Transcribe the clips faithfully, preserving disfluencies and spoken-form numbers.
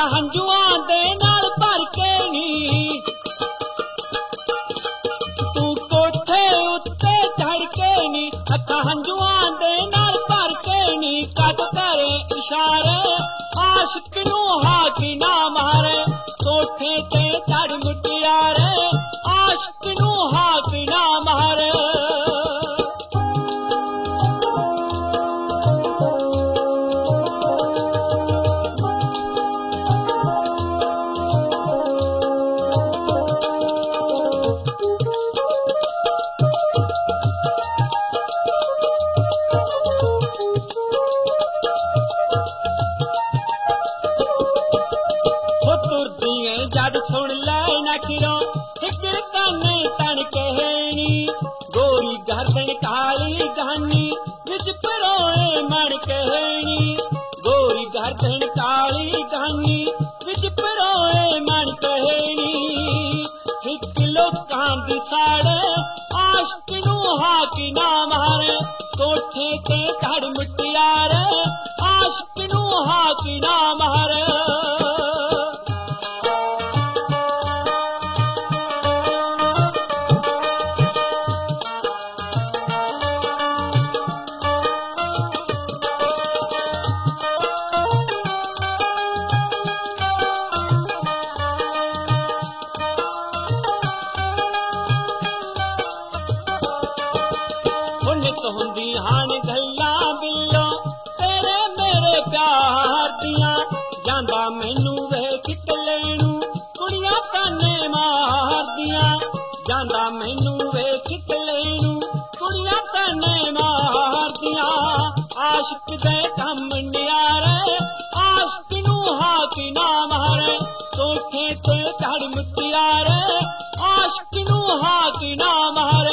हंजुआं दे नाल भर के नी तू कोठे उत्ते चढ़ के नी अखा हंजुआं दे नाल भर के नी कट करे इशारे आशिक नू हाकी ना मारे कोठे ते चढ़ मुटियारे आशिक नू हाकी ना मारे जद सुन ले नखिरों हिजर काने तन कहनी गोरी गर्दन काली गहनी विच परोए मन कहनी गोरी गर्दन काली गहनी विच परोए मन कहनी हिक लोकां दी साड़े आशिक नू हाकी ना मारे कोठे ते चढ़ मुटियारे आशिक नू हाकी ना मारे हुंदी हान गल्लां बिल्लो तेरे मेरे प्यार दियां जांदा मैनू वेख के लैनू कुड़ियां ताने मार दियां जांदा मैनू वेख के लैनू कुड़ियां ताने मार दियां आशिक दे कम नियारे आशिक नू हाकी ना मारे कोठे ते चढ़ मुटियारे आशिक नू हाकी ना मारे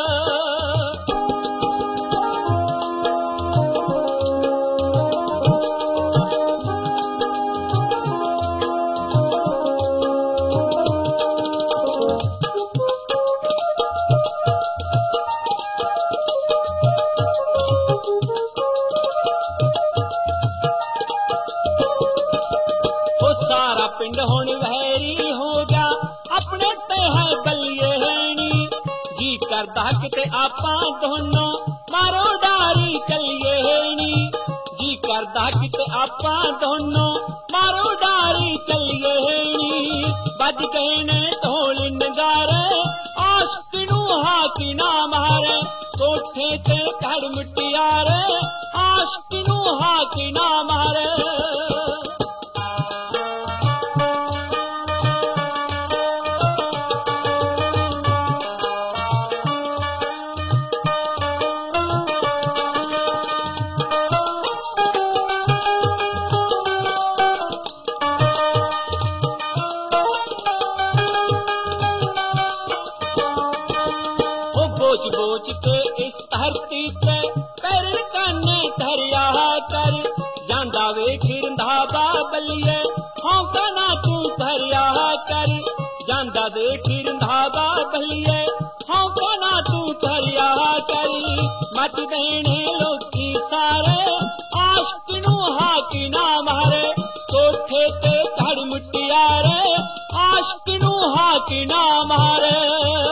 सारा पिंड हुण वैरी हो गया अपने ते है बलिए हैनी जी करदा किते आपां दोनों मारो डारी चलिए हैनी जी करदा किते आपां दोनों मारो डारी चलिए हैनी बज गए ने ढोल नगारे आशिक नू हाकी ना मारे कोठे ते चढ़ मुटियारे आशिक नू हाकी ना मारे बोच बोच के इस धरती ते पैर काने धरिया कर जांदा वेख रंधावा बलिए हौका ना तू भरिया कर जांदा वेख रंधावा बलिए हौका ना तू भरिया कर मच देने लोकी सारे आशिक नू हाकी ना मारे कोठे ते चढ़ मुटियारे आशिक नू हाकी ना मारे